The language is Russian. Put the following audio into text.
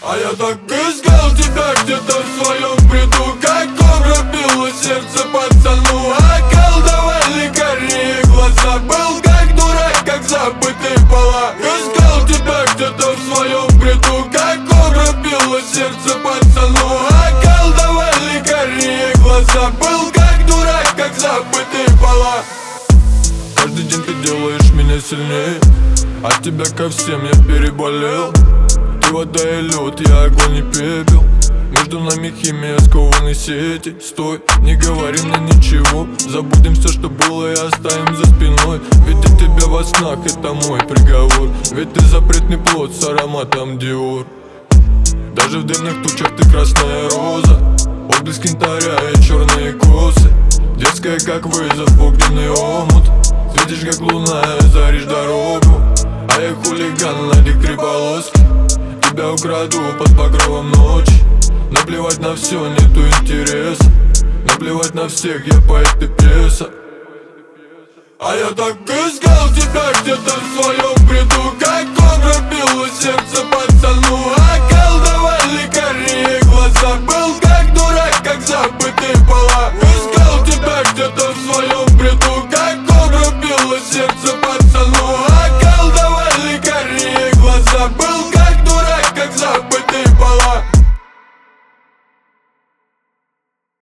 А я так искал тебя где-то в своем бреду, как кобра било сердце пацану. Околдовал лекари, глаза был как дурак, как забытый пола. Искал тебя где-то в своем бреду, как кобра било сердце пацану. Околдовал лекари, глаза был как дурак, как забытый пола. Каждый день ты делаешь меня сильнее, от тебя ко всем я переболел. Ты вода и лед, я огонь и пепел. Между нами химия, скованной сети. Стой, не говори мне ничего. Забудем все, что было, и оставим за спиной. Видеть тебя во снах, это мой приговор. Ведь ты запретный плод с ароматом Диор. Даже в дымных тучах ты красная роза, отблеск янтаря и черные косы. Детская, как вызов, огненный омут. Светишь, как луна, заришь дорогу. А я хулиган, надик три полоски. Тебя украду под покровом ночи. Наплевать на все, нету интереса. Наплевать на всех, я поэт и пьеса. А я так искал тебя где-то в своем бреду, как кобра било сердце пацану. Околдовал лекари, глаза был как дурак, как забытый пола.